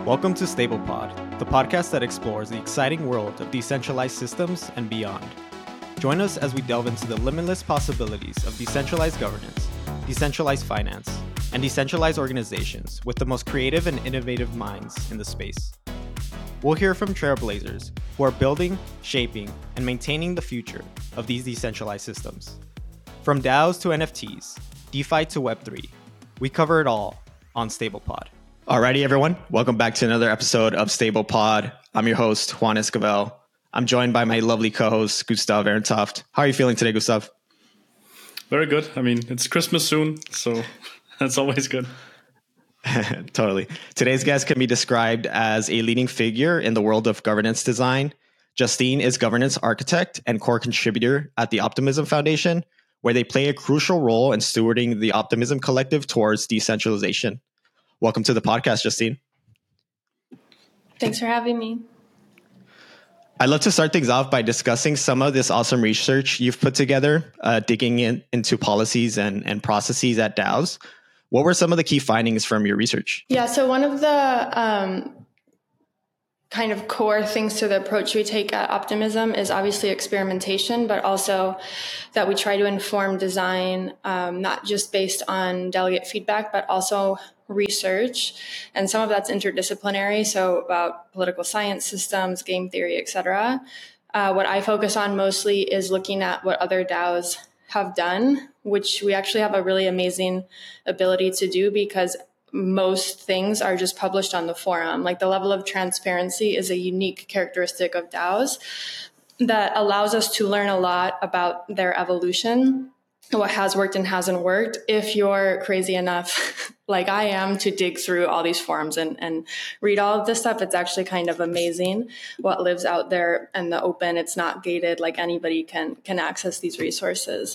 Welcome to StablePod, the podcast that explores the exciting world of decentralized systems and beyond. Join us as we delve into the limitless possibilities of decentralized governance, decentralized finance, and decentralized organizations with the most creative and innovative minds in the space. We'll hear from trailblazers who are building, shaping, and maintaining the future of these decentralized systems. From DAOs to NFTs, DeFi to Web3, we cover it all on StablePod. Alrighty, everyone. Welcome back to another episode of StablePod. I'm your host, Juan Esquivel. I'm joined by my lovely co-host, Gustav Ehrentoft. How are you feeling today, Gustav? Very good. I mean, it's Christmas soon, so that's always good. Totally. Today's guest can be described as a leading figure in the world of governance design. Justine is governance architect and core contributor at the Optimism Foundation, where they play a crucial role in stewarding the Optimism Collective towards decentralization. Welcome to the podcast, Justine. Thanks for having me. I'd love to start things off by discussing some of this awesome research you've put together, digging into policies and processes at DAOs. What were some of the key findings from your research? Yeah, so one of the kind of core things to the approach we take at Optimism is obviously experimentation, but also that we try to inform design, not just based on delegate feedback, but also research. And some of that's interdisciplinary, so about political science systems, game theory, etc. What I focus on mostly is looking at what other DAOs have done, which we actually have a really amazing ability to do because most things are just published on the forum. Like the level of transparency is a unique characteristic of DAOs that allows us to learn a lot about their evolution, what has worked and hasn't worked. If you're crazy enough, like I am, to dig through all these forums and read all of this stuff, it's actually kind of amazing what lives out there in the open. It's not gated, like anybody can access these resources.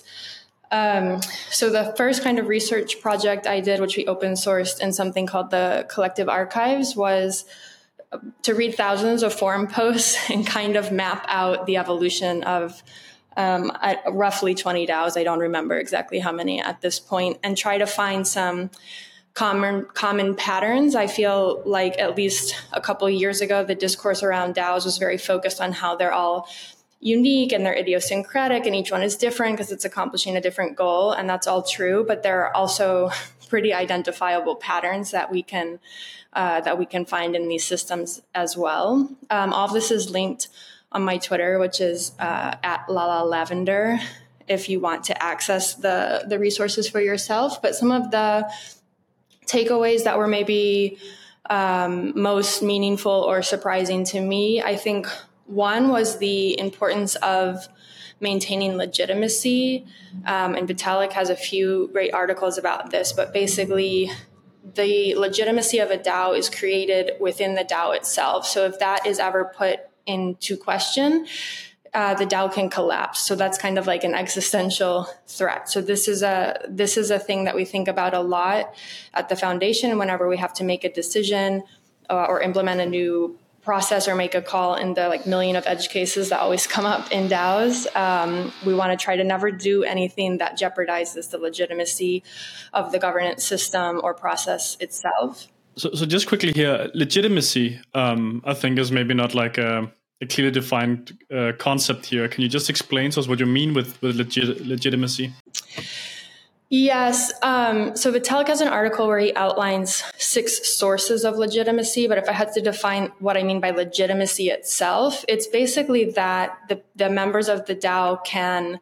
So the first kind of research project I did, which we open sourced in something called the Collective Archives, was to read thousands of forum posts and kind of map out the evolution of roughly 20 DAOs. I don't remember exactly how many at this point, and try to find some common patterns. I feel like at least a couple of years ago, the discourse around DAOs was very focused on how they're all unique and they're idiosyncratic and each one is different because it's accomplishing a different goal. And that's all true. But there are also pretty identifiable patterns that we can find in these systems as well. All of this is linked on my Twitter, which is at Lala Lavender, if you want to access the resources for yourself. But some of the takeaways that were maybe most meaningful or surprising to me, I think one was the importance of maintaining legitimacy. And Vitalik has a few great articles about this, but basically the legitimacy of a DAO is created within the DAO itself. So if that is ever put into question, the DAO can collapse. So that's kind of like an existential threat. So this is a thing that we think about a lot at the foundation whenever we have to make a decision or implement a new process or make a call in the million of edge cases that always come up in DAOs. We want to try to never do anything that jeopardizes the legitimacy of the governance system or process itself. So just quickly here, legitimacy, I think is maybe not like a clearly defined concept here. Can you just explain to us what you mean with legitimacy? Yes. So Vitalik has an article where he outlines 6 sources of legitimacy. But if I had to define what I mean by legitimacy itself, it's basically that the members of the DAO can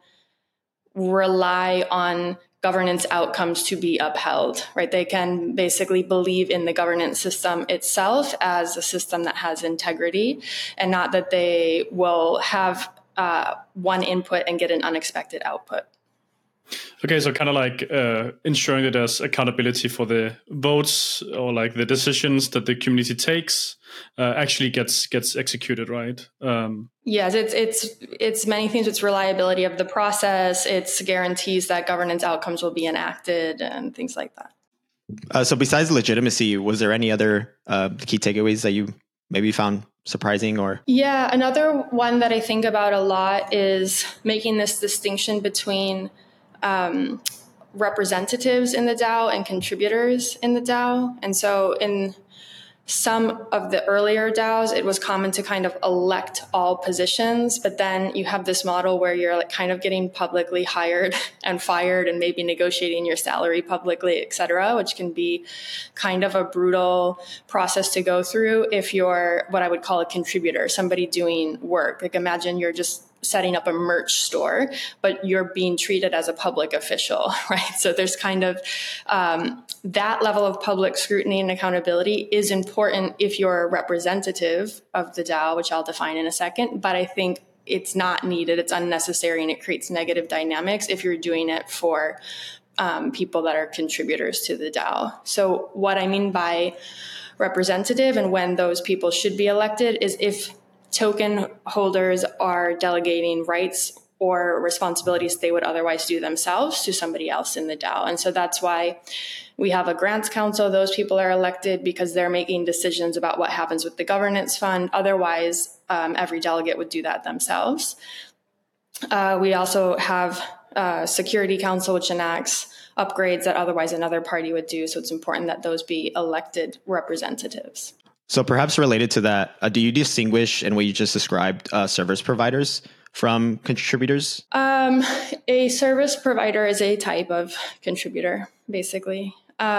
rely on governance outcomes to be upheld, right? They can basically believe in the governance system itself as a system that has integrity, and not that they will have one input and get an unexpected output. Okay, so kind of like ensuring that there's accountability for the votes or like the decisions that the community takes actually gets executed, right? Yes, it's many things. It's reliability of the process. It's guarantees that governance outcomes will be enacted and things like that. So besides legitimacy, was there any other key takeaways that you maybe found surprising or? Yeah, another one that I think about a lot is making this distinction between representatives in the DAO and contributors in the DAO. And so in some of the earlier DAOs, it was common to kind of elect all positions, but then you have this model where you're like kind of getting publicly hired and fired and maybe negotiating your salary publicly, et cetera, which can be kind of a brutal process to go through if you're what I would call a contributor, somebody doing work. Like imagine you're just setting up a merch store, but you're being treated as a public official, right? So there's kind of that level of public scrutiny and accountability is important if you're a representative of the DAO, which I'll define in a second. But I think it's not needed, it's unnecessary, and it creates negative dynamics if you're doing it for people that are contributors to the DAO. So what I mean by representative and when those people should be elected is if token holders are delegating rights or responsibilities they would otherwise do themselves to somebody else in the DAO. And so that's why we have a grants council. Those people are elected because they're making decisions about what happens with the governance fund. Otherwise, every delegate would do that themselves. We also have a security council, which enacts upgrades that otherwise another party would do. So it's important that those be elected representatives. So perhaps related to that, do you distinguish in what you just described service providers from contributors? A service provider is a type of contributor, basically.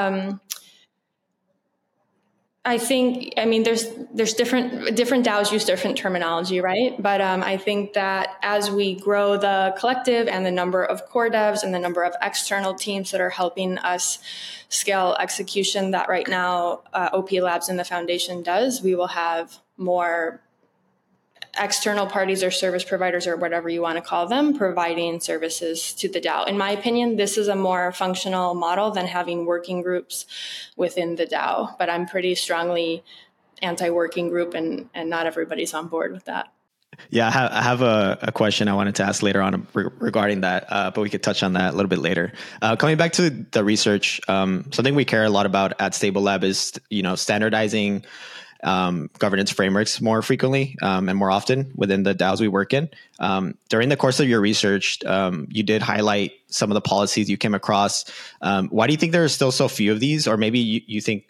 I think, there's different DAOs use different terminology, right? But I think that as we grow the collective and the number of core devs and the number of external teams that are helping us scale execution that right now OP Labs and the foundation does, we will have more external parties or service providers or whatever you want to call them providing services to the DAO. In my opinion, this is a more functional model than having working groups within the DAO, but I'm pretty strongly anti-working group and not everybody's on board with that. Yeah, I have a question I wanted to ask later on regarding that, but we could touch on that a little bit later. Coming back to the research, something we care a lot about at Stable Lab is, standardizing governance frameworks more frequently and more often within the DAOs we work in. During the course of your research, you did highlight some of the policies you came across. Why do you think there are still so few of these? Or maybe you think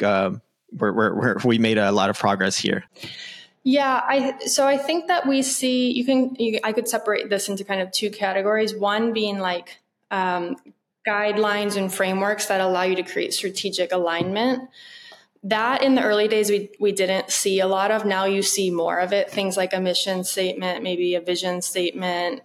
we made a lot of progress here? Yeah, I think that we see, I could separate this into kind of two categories. One being like guidelines and frameworks that allow you to create strategic alignment. That in the early days, we didn't see a lot of. Now you see more of it. Things like a mission statement, maybe a vision statement,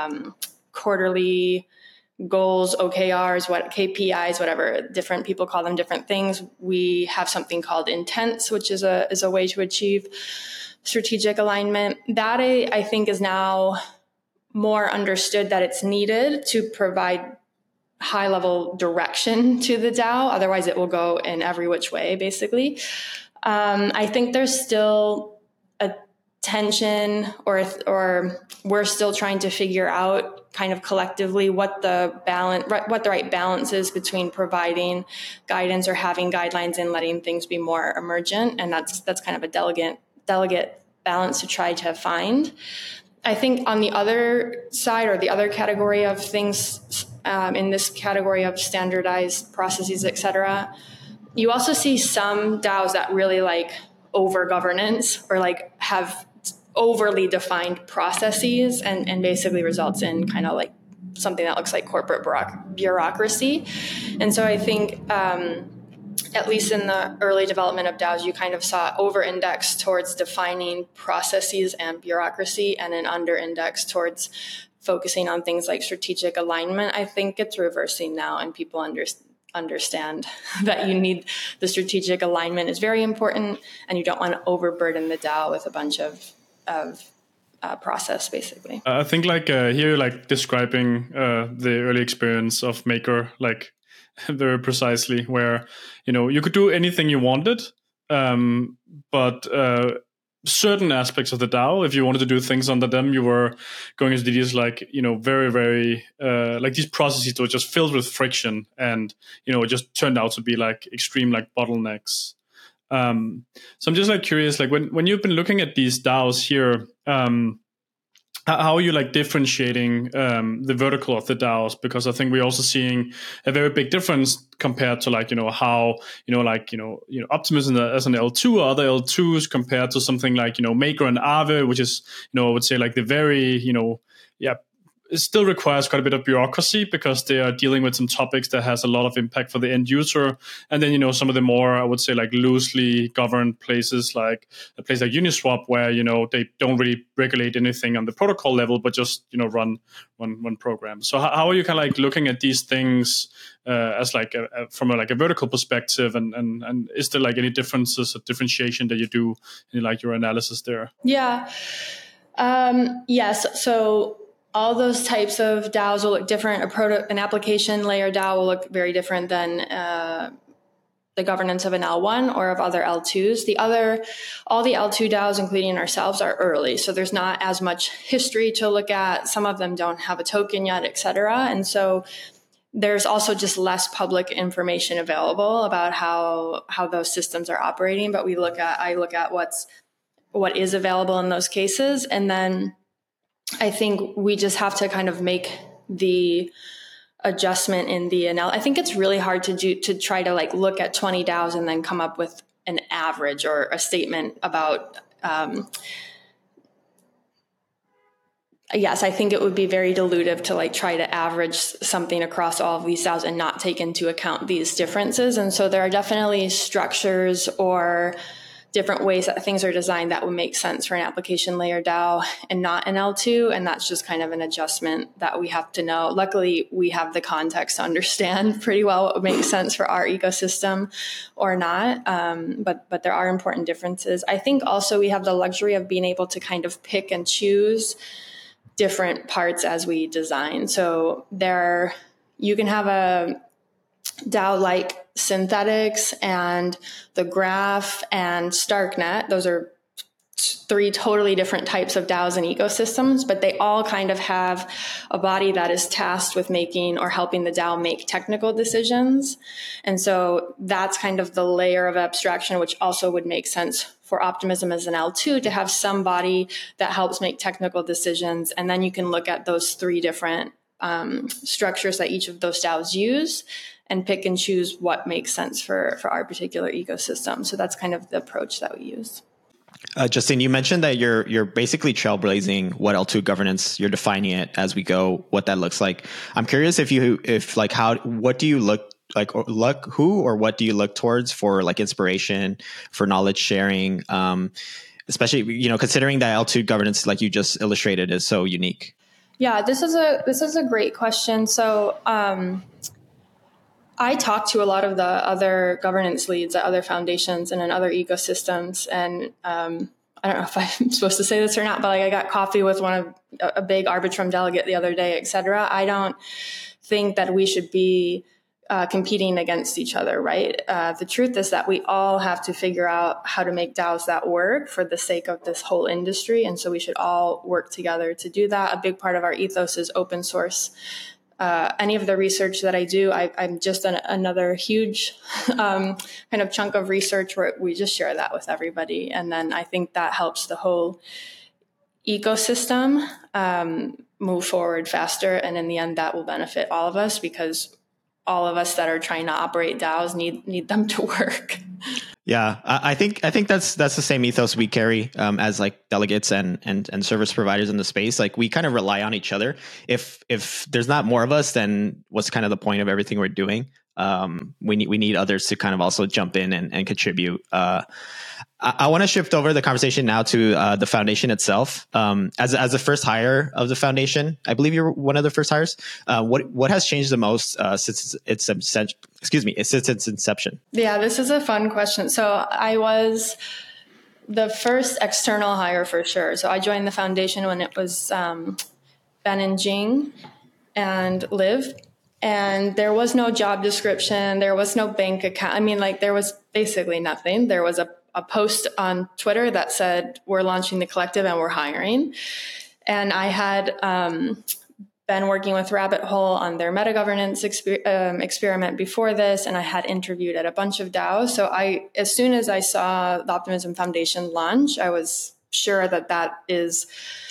quarterly goals, OKRs, KPIs, whatever. Different people call them different things. We have something called intents, which is a way to achieve strategic alignment. That I think is now more understood that it's needed to provide high-level direction to the DAO. Otherwise, it will go in every which way, basically. I think there's still a tension or we're still trying to figure out kind of collectively what the right balance is between providing guidance or having guidelines and letting things be more emergent. And that's kind of a delegate balance to try to find. I think on the other side or the other category of things, in this category of standardized processes, et cetera, you also see some DAOs that really like over governance or like have overly defined processes and basically results in kind of like something that looks like corporate bureaucracy. And so I think, at least in the early development of DAOs, you kind of saw over-index towards defining processes and bureaucracy and an under-index towards focusing on things like strategic alignment. I think it's reversing now and people understand that you need the strategic alignment is very important and you don't want to overburden the DAO with a bunch of process, basically. I think here you're like describing the early experience of Maker, like very precisely, where you could do anything you wanted, but certain aspects of the DAO, if you wanted to do things under them, you were going into these very, very like these processes that were just filled with friction, and it just turned out to be like extreme like bottlenecks. So I'm just like curious, like when you've been looking at these DAOs here, how are you like differentiating the vertical of the DAOs? Because I think we're also seeing a very big difference compared to like, how, Optimism as an L2 or other L2s compared to something like, Maker and Aave, which is, I would say like the very, it still requires quite a bit of bureaucracy because they are dealing with some topics that has a lot of impact for the end user. And then, some of the more, I would say, like loosely governed places, like a place like Uniswap, where, they don't really regulate anything on the protocol level, but just, run programs. So how are you kind of like looking at these things as like from a vertical perspective? And is there like any differences or differentiation that you do in like your analysis there? Yeah. Yes. So all those types of DAOs will look different. An application layer DAO will look very different than the governance of an L1 or of other L2s. All the L2 DAOs, including ourselves, are early. So there's not as much history to look at. Some of them don't have a token yet, et cetera. And so there's also just less public information available about how those systems are operating. But I look at what is available in those cases. And then I think we just have to kind of make the adjustment in the analysis. I think it's really hard to try to like look at 20 DAOs and then come up with an average or a statement about. Yes, I think it would be very dilutive to like try to average something across all of these DAOs and not take into account these differences. And so there are definitely structures or different ways that things are designed that would make sense for an application layer DAO and not an L2. And that's just kind of an adjustment that we have to know. Luckily, we have the context to understand pretty well what would make sense for our ecosystem or not. But there are important differences. I think also we have the luxury of being able to kind of pick and choose different parts as we design. So you can have a DAO like Synthetix and the Graph and Starknet. Those are three totally different types of DAOs and ecosystems, but they all kind of have a body that is tasked with making or helping the DAO make technical decisions. And so that's kind of the layer of abstraction, which also would make sense for Optimism as an L2 to have somebody that helps make technical decisions. And then you can look at those three different structures that each of those DAOs use and pick and choose what makes sense for our particular ecosystem. So that's kind of the approach that we use. Justin, you mentioned that you're basically trailblazing what L2 governance, you're defining it as we go, what that looks like. I'm curious what do you look like, or what do you look towards for like inspiration, for knowledge sharing, especially, considering that L2 governance, like you just illustrated, is so unique? Yeah, this is a great question. So, I talk to a lot of the other governance leads at other foundations and in other ecosystems. And I don't know if I'm supposed to say this or not, but like I got coffee with a big Arbitrum delegate the other day, et cetera. I don't think that we should be competing against each other, right? The truth is that we all have to figure out how to make DAOs that work for the sake of this whole industry. And so we should all work together to do that. A big part of our ethos is open source. Any of the research that I do, I'm just another huge kind of chunk of research where we just share that with everybody. And then I think that helps the whole ecosystem move forward faster. And in the end, that will benefit all of us because all of us that are trying to operate DAOs need them to work. Yeah, I think that's the same ethos we carry as like delegates and service providers in the space. Like we kind of rely on each other. If there's not more of us, then what's kind of the point of everything we're doing? We need others to kind of also jump in and contribute. I want to shift over the conversation now to the foundation itself. As the first hire of the foundation, I believe you're one of the first hires. What has changed the most since its inception? Yeah, this is a fun question. So I was the first external hire for sure. So I joined the foundation when it was Ben and Jing and Liv. And there was no job description. There was no bank account. I mean, like there was basically nothing. There was a post on Twitter that said, we're launching the collective and we're hiring. And I had been working with Rabbit Hole on their meta governance experiment before this. And I had interviewed at a bunch of DAOs. So as soon as I saw the Optimism Foundation launch, I was sure that is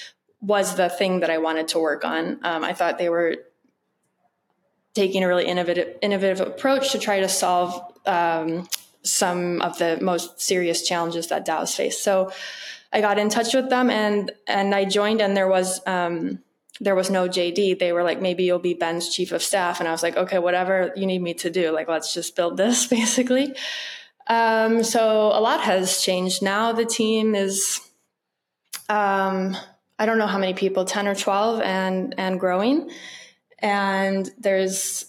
was the thing that I wanted to work on. I thought they were taking a really innovative approach to try to solve some of the most serious challenges that DAOs face. So I got in touch with them and I joined, and there was no JD. They were like, maybe you'll be Ben's chief of staff. And I was like, okay, whatever you need me to do. Like, let's just build this basically. So a lot has changed. Now the team is, I don't know how many people, 10 or 12 and growing. And there's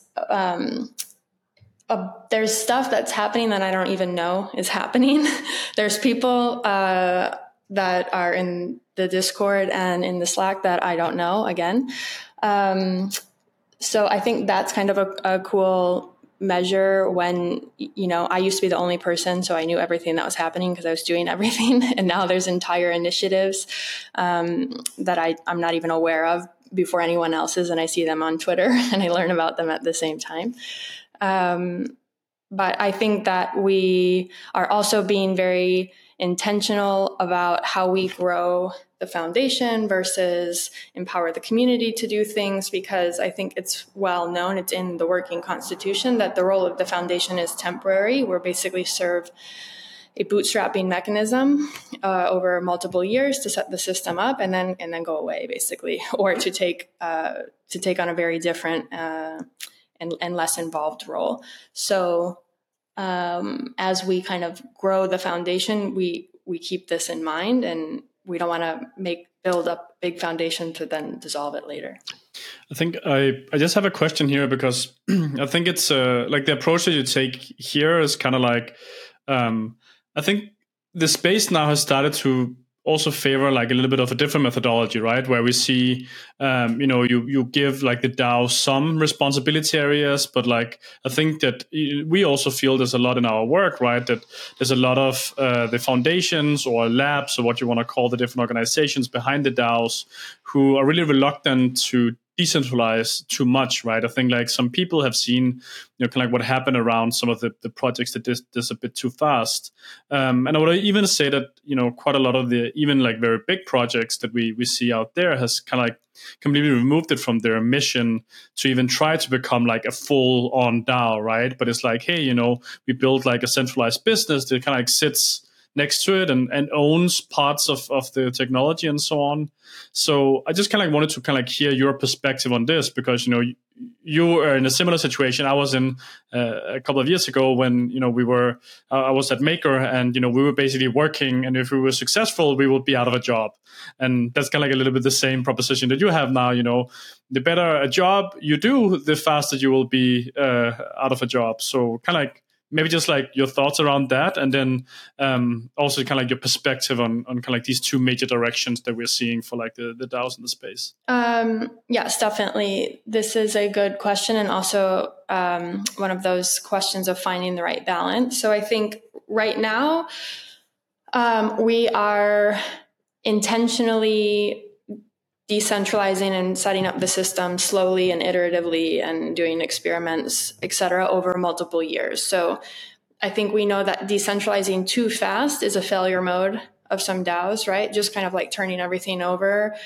stuff that's happening that I don't even know is happening. There's people that are in the Discord and in the Slack that I don't know again. So I think that's kind of a cool measure when, I used to be the only person, so I knew everything that was happening because I was doing everything. And now there's entire initiatives that I'm not even aware of before anyone else is, and I see them on Twitter and I learn about them at the same time. But I think that we are also being very intentional about how we grow the foundation versus empower the community to do things, because I think it's well known, it's in the working constitution, that the role of the foundation is temporary. We're basically serve a bootstrapping mechanism over multiple years to set the system up and then go away, basically, or to take on a very different and less involved role. So as we kind of grow the foundation, we keep this in mind, and we don't want to build up a big foundation to then dissolve it later. I think I just have a question here, because I think it's like the approach that you take here is kind of like, I think the space now has started to also favor like a little bit of a different methodology, right? Where we see, you give like the DAO some responsibility areas, but like I think that we also feel there's a lot in our work, right? That there's a lot of the foundations or labs or what you want to call the different organizations behind the DAOs who are really reluctant to decentralize too much, right? I think like some people have seen, kind of like what happened around some of the projects that did this a bit too fast. And I would even say that, quite a lot of the even like very big projects that we see out there has kind of like completely removed it from their mission to even try to become like a full on DAO, right? But it's like, hey, we built like a centralized business that kind of like sits next to it and owns parts of the technology and so on. So I just kind of like wanted to kind of like hear your perspective on this, because, you were in a similar situation I was in a couple of years ago when, I was at Maker and, we were basically working, and if we were successful, we would be out of a job. And that's kind of like a little bit the same proposition that you have now, the better a job you do, the faster you will be out of a job. So kind of like, maybe just like your thoughts around that, and then also kind of like your perspective on kind of like these two major directions that we're seeing for like the DAOs in the space. Yes, definitely. This is a good question, and also one of those questions of finding the right balance. So I think right now we are intentionally decentralizing and setting up the system slowly and iteratively and doing experiments, et cetera, over multiple years. So I think we know that decentralizing too fast is a failure mode of some DAOs, right? Just kind of like turning everything over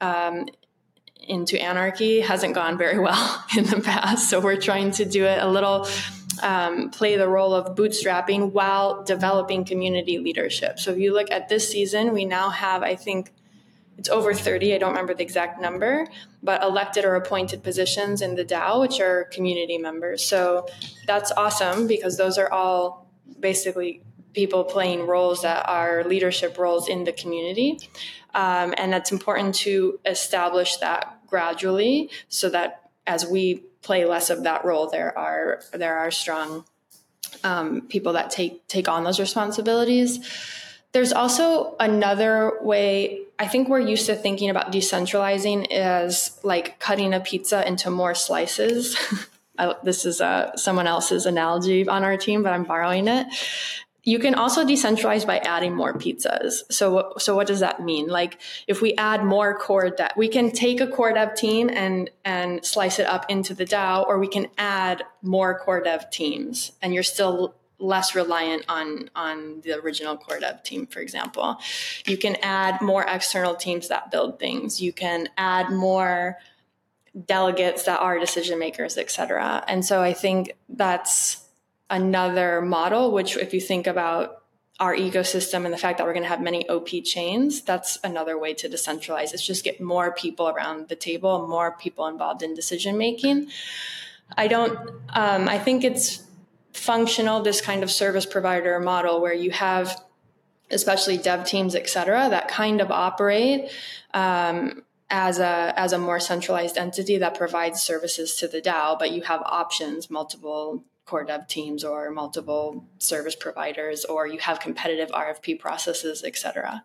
into anarchy hasn't gone very well in the past. So we're trying to do it a little, play the role of bootstrapping while developing community leadership. So if you look at this season, we now have, I think, it's over 30, I don't remember the exact number, but elected or appointed positions in the DAO, which are community members. So that's awesome, because those are all basically people playing roles that are leadership roles in the community. And that's important to establish that gradually, so that as we play less of that role, there are strong people that take on those responsibilities. There's also another way. I think we're used to thinking about decentralizing as like cutting a pizza into more slices. This is someone else's analogy on our team, but I'm borrowing it. You can also decentralize by adding more pizzas. So what does that mean? Like if we add more core dev, we can take a core dev team and slice it up into the DAO, or we can add more core dev teams, and you're still less reliant on the original core dev team, for example. You can add more external teams that build things. You can add more delegates that are decision makers, et cetera. And so I think that's another model, which if you think about our ecosystem and the fact that we're going to have many OP chains, that's another way to decentralize. It's just get more people around the table, more people involved in decision making. I think it's functional, this kind of service provider model where you have, especially dev teams, et cetera, that kind of operate as a more centralized entity that provides services to the DAO, but you have options, multiple core dev teams or multiple service providers, or you have competitive RFP processes, et cetera.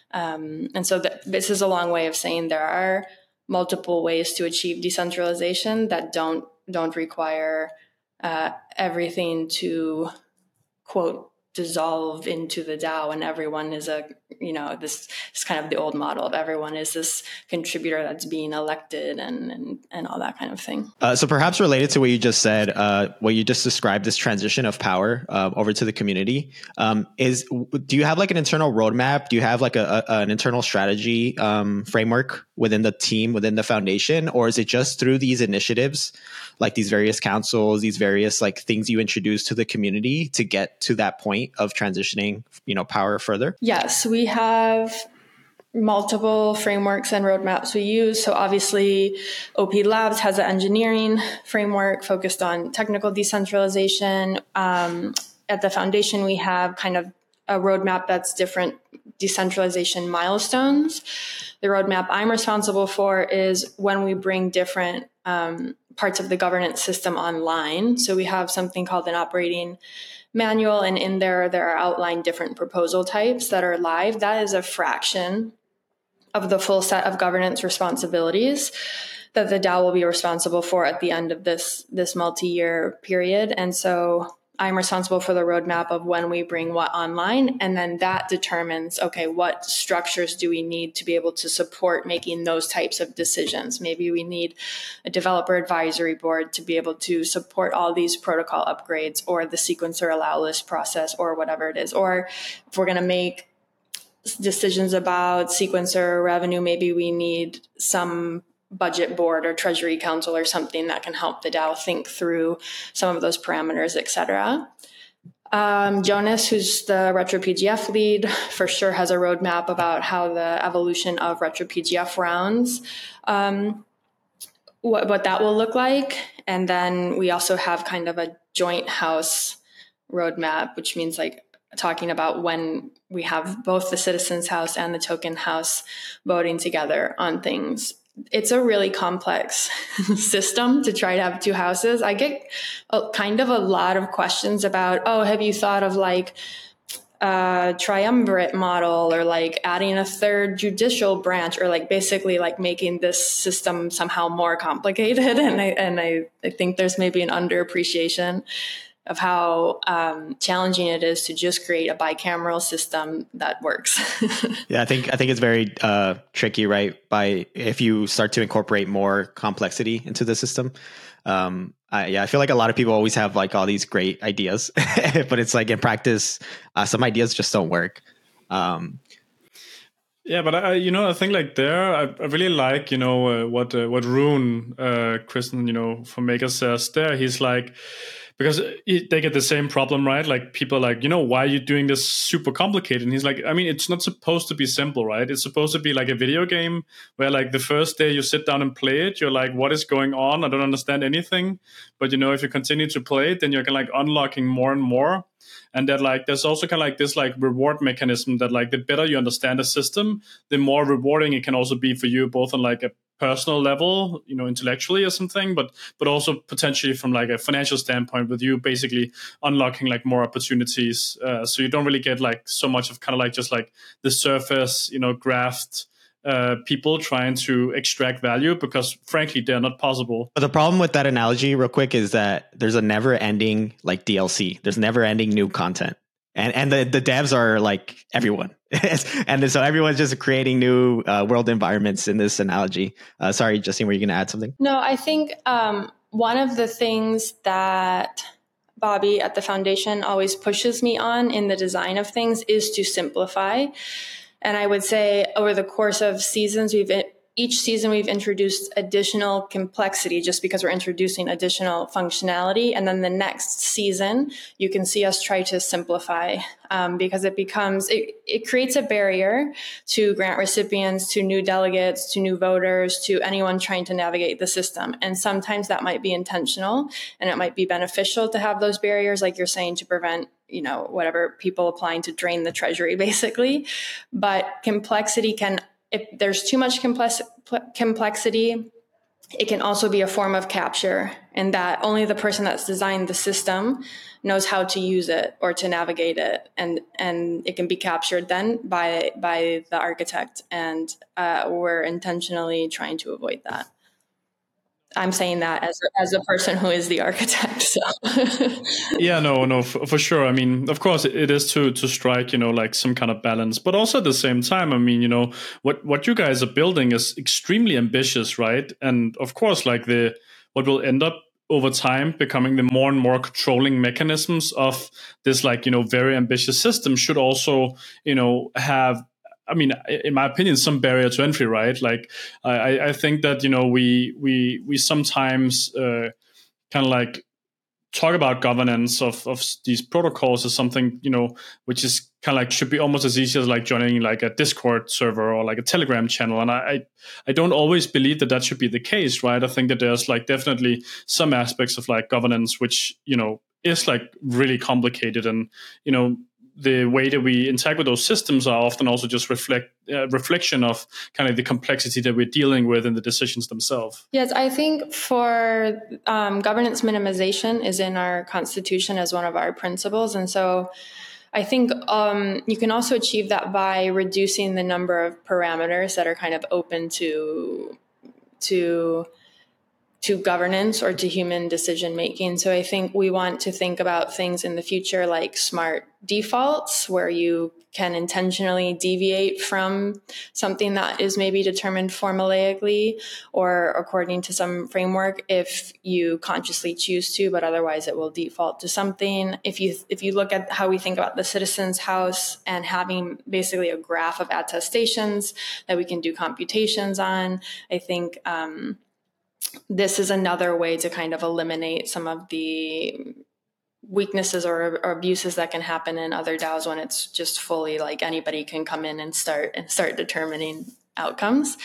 And so this is a long way of saying there are multiple ways to achieve decentralization that don't require everything to, quote, dissolve into the DAO, and everyone is this is kind of the old model of everyone is this contributor that's being elected and all that kind of thing. So perhaps related to what you just said, what you just described, this transition of power over to the community, do you have like an internal roadmap? Do you have like an internal strategy framework within the team, within the foundation, or is it just through these initiatives, like these various councils, these various like things you introduce to the community to get to that point of transitioning, power further? Yes, we have multiple frameworks and roadmaps we use. So obviously OP Labs has an engineering framework focused on technical decentralization. At the foundation, we have kind of a roadmap that's different decentralization milestones. The roadmap I'm responsible for is when we bring different parts of the governance system online. So we have something called an operating manual, and in there are outlined different proposal types that are live. That is a fraction of the full set of governance responsibilities that the DAO will be responsible for at the end of this multi-year period. And so I'm responsible for the roadmap of when we bring what online, and then that determines, okay, what structures do we need to be able to support making those types of decisions? Maybe we need a developer advisory board to be able to support all these protocol upgrades, or the sequencer allow list process, or whatever it is. Or if we're going to make decisions about sequencer revenue, maybe we need some budget board or treasury council or something that can help the DAO think through some of those parameters, et cetera. Jonas, who's the RetroPGF lead, for sure has a roadmap about how the evolution of RetroPGF rounds, what that will look like. And then we also have kind of a joint house roadmap, which means like talking about when we have both the Citizens House and the Token House voting together on things. It's a really complex system to try to have two houses. I get kind of a lot of questions about, have you thought of like a triumvirate model, or like adding a third judicial branch, or like basically like making this system somehow more complicated? And I think there's maybe an underappreciation of how challenging it is to just create a bicameral system that works. Yeah, I think it's very tricky, right? If you start to incorporate more complexity into the system. I feel like a lot of people always have like all these great ideas, but it's like in practice, some ideas just don't work. Yeah, but I think like there, I really like, what Rune, Kristen, from Maker says there. He's like, because they get the same problem, right? Like people are like, why are you doing this super complicated? And he's like, I mean, it's not supposed to be simple, right? It's supposed to be like a video game where like the first day you sit down and play it, you're like, what is going on? I don't understand anything. But, if you continue to play it, then you're kind of like unlocking more and more. And that like, there's also kind of like this like reward mechanism that like the better you understand the system, the more rewarding it can also be for you, both on like a personal level, intellectually or something, but also potentially from like a financial standpoint, with you basically unlocking like more opportunities. So you don't really get like so much of kind of like just like the surface, graft people trying to extract value, because frankly, they're not possible. But the problem with that analogy real quick is that there's a never ending like DLC. There's never ending new content. And the devs are like everyone. And so everyone's just creating new world environments in this analogy. Sorry, Justine, were you going to add something? No, I think one of the things that Bobby at the foundation always pushes me on in the design of things is to simplify. And I would say over the course of seasons, each season we've introduced additional complexity just because we're introducing additional functionality. And then the next season, you can see us try to simplify because it creates a barrier to grant recipients, to new delegates, to new voters, to anyone trying to navigate the system. And sometimes that might be intentional and it might be beneficial to have those barriers, like you're saying, to prevent whatever people applying to drain the treasury, basically. But complexity if there's too much complexity, it can also be a form of capture, and that only the person that's designed the system knows how to use it or to navigate it, and it can be captured then by the architect, and we're intentionally trying to avoid that. I'm saying that as a person who is the architect. So. Yeah, no, for sure. I mean, of course, it is to strike, like some kind of balance, but also at the same time, I mean, what you guys are building is extremely ambitious, right? And of course, like what will end up over time becoming the more and more controlling mechanisms of this, like, very ambitious system should also, have, I mean, in my opinion, some barrier to entry, right? Like, I think that, we sometimes kind of like talk about governance of these protocols as something, which is kind of like should be almost as easy as like joining like a Discord server or like a Telegram channel. And I don't always believe that should be the case, right? I think that there's like definitely some aspects of like governance, which, is like really complicated, and, the way that we interact with those systems are often also just reflection of kind of the complexity that we're dealing with in the decisions themselves. Yes, I think for governance minimization is in our constitution as one of our principles. And so I think you can also achieve that by reducing the number of parameters that are kind of open to governance or to human decision making. So I think we want to think about things in the future like smart defaults, where you can intentionally deviate from something that is maybe determined formulaically or according to some framework if you consciously choose to, but otherwise it will default to something. If you look at how we think about the Citizens House and having basically a graph of attestations that we can do computations on, I think this is another way to kind of eliminate some of the weaknesses or abuses that can happen in other DAOs when it's just fully like anybody can come in and start determining outcomes,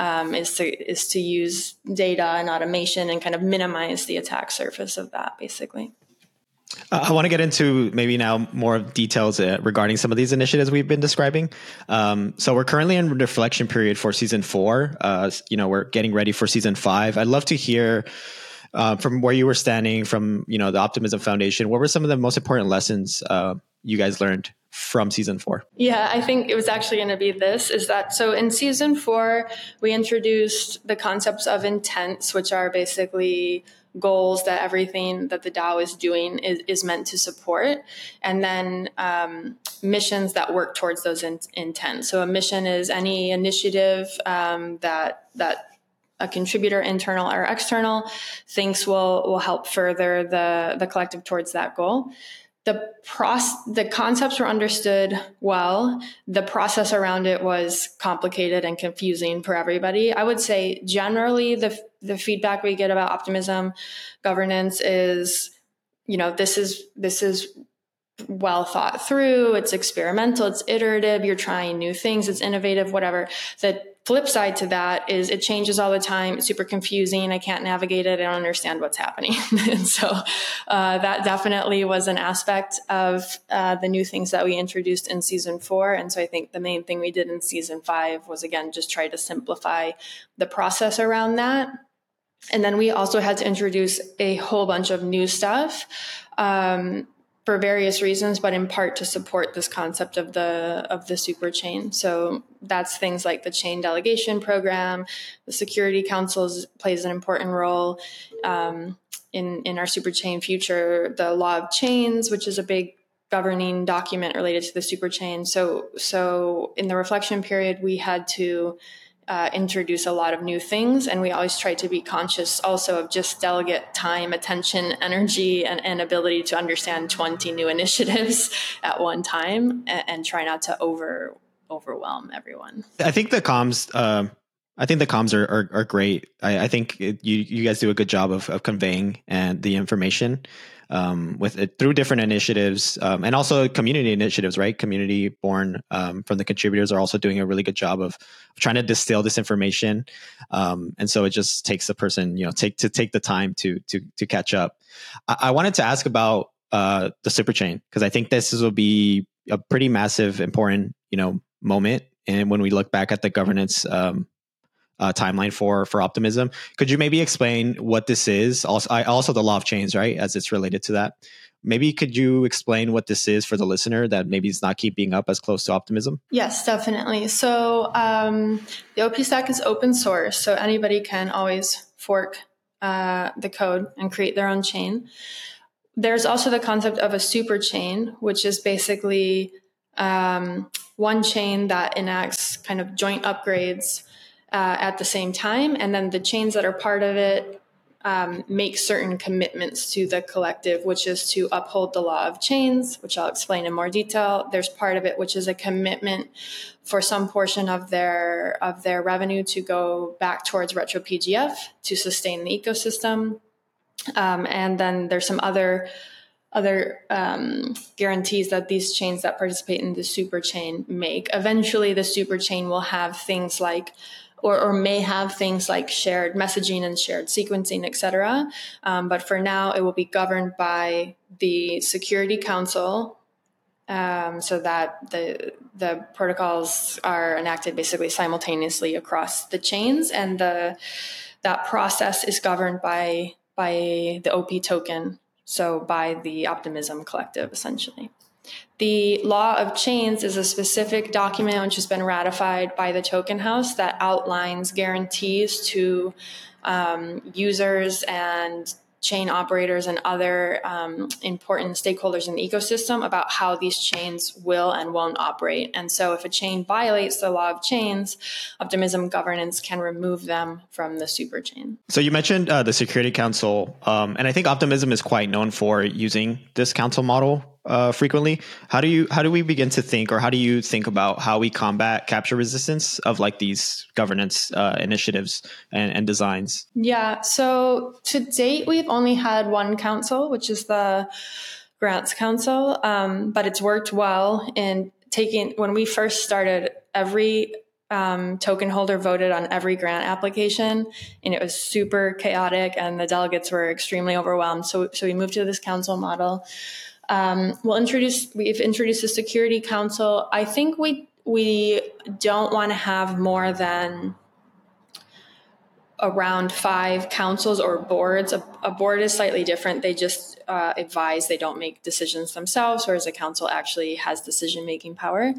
is to use data and automation and kind of minimize the attack surface of that, basically. I want to get into maybe now more details regarding some of these initiatives we've been describing. So we're currently in reflection period for season 4. We're getting ready for season 5. I'd love to hear from where you were standing from, the Optimism Foundation. What were some of the most important lessons you guys learned from season 4? Yeah, I think it was actually going to be so in season 4, we introduced the concepts of intents, which are basically goals that everything that the DAO is doing is meant to support, and then missions that work towards those intents. So a mission is any initiative that a contributor, internal or external, thinks will help further the collective towards that goal. The concepts were understood well. The process around it was complicated and confusing for everybody. I would say generally the feedback we get about optimism governance is, this is well thought through, it's experimental, it's iterative, you're trying new things, it's innovative, whatever. The flip side to that is it changes all the time. It's super confusing. I can't navigate it. I don't understand what's happening. And so that definitely was an aspect of the new things that we introduced in season 4. And so I think the main thing we did in season 5 was, again, just try to simplify the process around that. And then we also had to introduce a whole bunch of new stuff for various reasons, but in part to support this concept of the super chain. So that's things like the chain delegation program. The Security Council plays an important role in our super chain future. The law of chains, which is a big governing document related to the super chain. So in the reflection period, we had to introduce a lot of new things. And we always try to be conscious also of just delegate time, attention, energy, and ability to understand 20 new initiatives at one time, and try not to overwhelm everyone. I think the comms are great. I think you guys do a good job of conveying and the information with it through different initiatives and also community initiatives, right? Community born from the contributors are also doing a really good job of trying to distill this information. And so it just takes the person, take the time to catch up. I wanted to ask about the super chain, because I think this will be a pretty massive, important, moment. And when we look back at the governance timeline for Optimism, could you maybe explain what this is? Also the law of chains, right? As it's related to that. Maybe could you explain what this is for the listener that maybe is not keeping up as close to Optimism? Yes, definitely. So the OP stack is open source, so anybody can always fork the code and create their own chain. There's also the concept of a super chain, which is basically one chain that enacts kind of joint upgrades at the same time. And then the chains that are part of it make certain commitments to the collective, which is to uphold the law of chains, which I'll explain in more detail. There's part of it, which is a commitment for some portion of their revenue to go back towards retro PGF to sustain the ecosystem. And then there's some other guarantees that these chains that participate in the super chain make. Eventually, the super chain will have things like, or may have things like shared messaging and shared sequencing, et cetera. But for now, it will be governed by the Security Council, so that the protocols are enacted basically simultaneously across the chains, and that process is governed by the OP token, so by the Optimism Collective, essentially. The Law of Chains is a specific document which has been ratified by the Token House that outlines guarantees to users and chain operators and other important stakeholders in the ecosystem about how these chains will and won't operate. And so if a chain violates the law of chains, Optimism governance can remove them from the super chain. So you mentioned the Security Council, and I think Optimism is quite known for using this council model frequently. How do we begin to think, or how do you think about how we combat capture resistance of like these governance initiatives and designs? Yeah, so to date, we've only had one council, which is the Grants Council, but it's worked well in when we first started, every token holder voted on every grant application, and it was super chaotic and the delegates were extremely overwhelmed. So we moved to this council model. We've introduced a Security Council. I think we don't want to have more than around 5 councils or boards. A board is slightly different. They just advise, they don't make decisions themselves, whereas a council actually has decision-making power.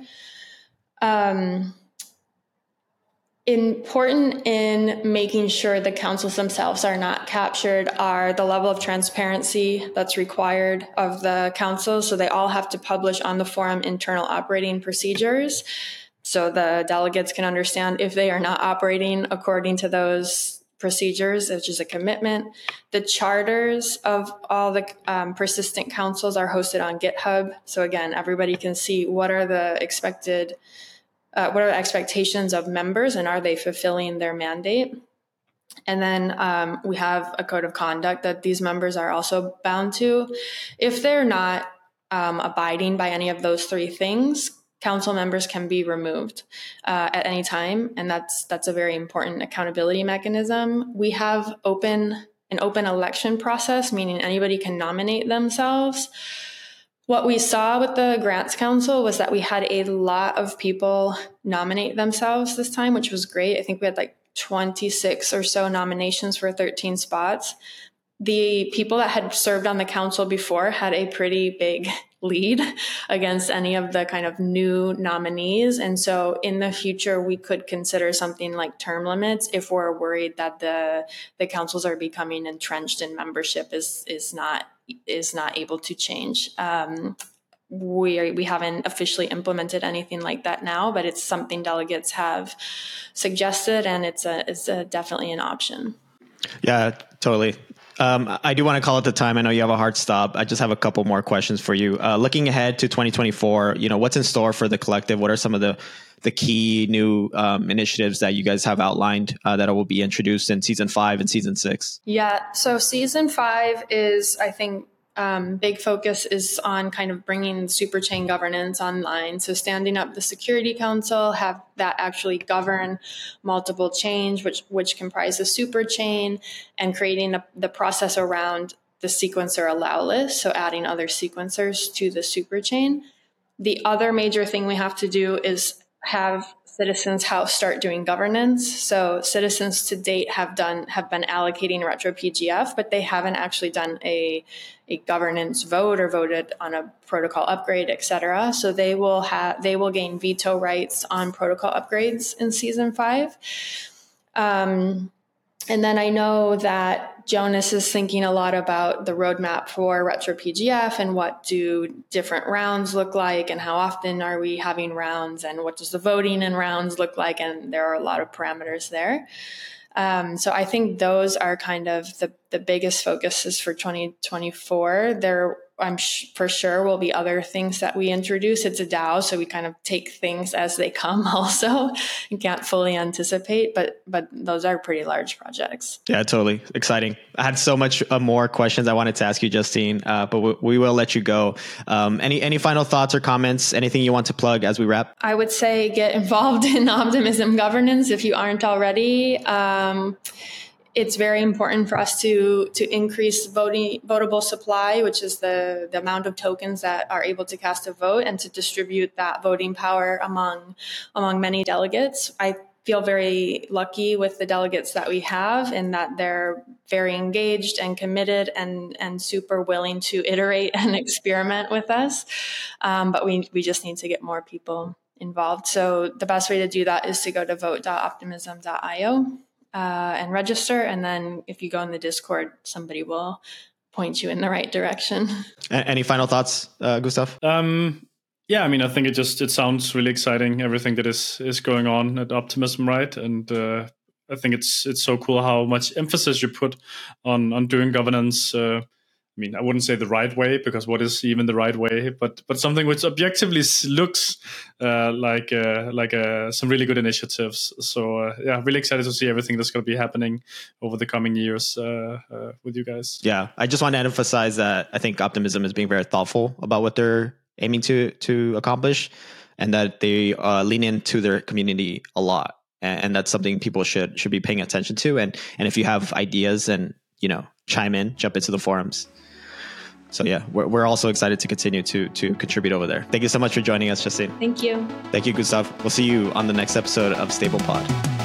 Important in making sure the councils themselves are not captured are the level of transparency that's required of the councils. So they all have to publish on the forum internal operating procedures, so the delegates can understand if they are not operating according to those procedures, which is a commitment. The charters of all the persistent councils are hosted on GitHub. So again, everybody can see what are the expectations of members and are they fulfilling their mandate. And then we have a code of conduct that these members are also bound to. If they're not abiding by any of those 3 things, council members can be removed at any time, and that's a very important accountability mechanism. We have an open election process, meaning anybody can nominate themselves. What we saw with the Grants Council was that we had a lot of people nominate themselves this time, which was great. I think we had like 26 or so nominations for 13 spots. The people that had served on the council before had a pretty big lead against any of the kind of new nominees. And so in the future, we could consider something like term limits if we're worried that the councils are becoming entrenched and membership is not able to change. we haven't officially implemented anything like that now, but it's something delegates have suggested, and it's definitely an option. Yeah, totally. I do want to call it the time. I know you have a hard stop. I just have a couple more questions for you. Looking ahead to 2024, what's in store for the collective? What are some of the key new initiatives that you guys have outlined that will be introduced in season 5 and season 6? Yeah, so season 5 is, I think, big focus is on kind of bringing superchain governance online. So standing up the Security Council, have that actually govern multiple chains, which comprise a superchain, and creating the process around the sequencer allow list. So adding other sequencers to the superchain. The other major thing we have to do is have Citizens House start doing governance. So citizens to date have been allocating retro PGF, but they haven't actually done a governance vote or voted on a protocol upgrade, et cetera. So they will gain veto rights on protocol upgrades in season 5. And then I know that Jonas is thinking a lot about the roadmap for retro PGF and what do different rounds look like and how often are we having rounds and what does the voting in rounds look like. And there are a lot of parameters there. So I think those are kind of the biggest focuses for 2024. There, for sure will be other things that we introduce. It's a DAO, so we kind of take things as they come also and can't fully anticipate, but those are pretty large projects. Yeah, totally. Exciting. I had so much more questions I wanted to ask you, Justine, but we will let you go. Any final thoughts or comments, anything you want to plug as we wrap? I would say get involved in Optimism governance if you aren't already. It's very important for us to increase votable supply, which is the amount of tokens that are able to cast a vote, and to distribute that voting power among many delegates. I feel very lucky with the delegates that we have in that they're very engaged and committed and super willing to iterate and experiment with us. But we just need to get more people involved. So the best way to do that is to go to vote.optimism.io. And register. And then if you go in the Discord, somebody will point you in the right direction. Any final thoughts, Gustav? Yeah, I mean, I think it sounds really exciting, everything that is going on at Optimism, right? And I think it's so cool how much emphasis you put on doing governance. I mean, I wouldn't say the right way, because what is even the right way? But something which objectively looks like some really good initiatives. So yeah, really excited to see everything that's going to be happening over the coming years with you guys. Yeah, I just want to emphasize that I think Optimism is being very thoughtful about what they're aiming to accomplish, and that they lean into their community a lot, and that's something people should be paying attention to. And if you have ideas, and jump into the forums. So yeah, we're also excited to continue to contribute over there. Thank you so much for joining us, Justine. Thank you. Thank you, Gustav. We'll see you on the next episode of Stable Pod.